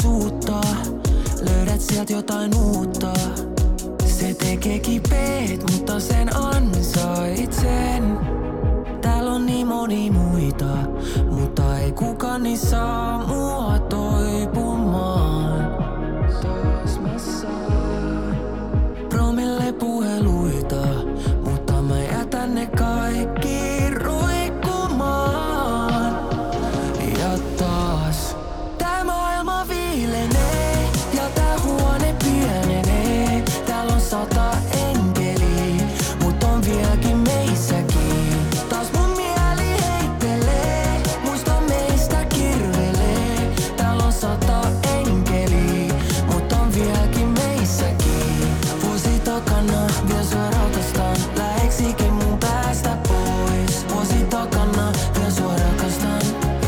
suuttaa, löydät sieltä jotain uutta. Se tekee kipeet, mutta sen ansaitsen. Täällä on niin moni muita, mutta ei kukaan niin saa mua toipumaan. Taas mä saan promille puheluita, mutta mä jätän ne kaikki roikkumaan. Ja taas tää maailma viilenee ja tää huone pienenee. Täällä on 100 enkeliä, mut on vieläkin meissäkin. Taas mun mieli heittelee, muisto meistä kirvelee. Täällä on 100 enkeliä, mut on vieläkin meissäkin. Vuosi takana, vielä sua rakastan. Läheksikin mun päästä pois. Vuosi takana, vielä sua rakastan.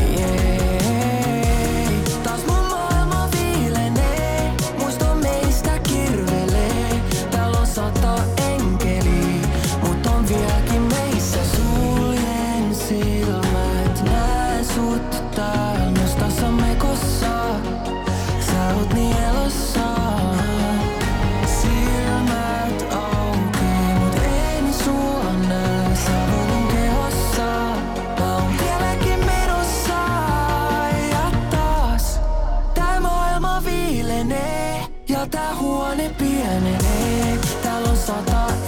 Yeah. Taas mun maailma viilenee, muisto meistä kirvelee. Täällä on 100 enkeliä, mut on vieläkin meissä. Suljen silmät, näen sut täällä myös tassamme kossa. Sä oot niin elossa. Silmät auki, mut en sua näe. Savun mun kehossa, mä oon vieläkin menossa. Ja taas tää maailma viilenee ja tää huone pienenee. Täällä on 100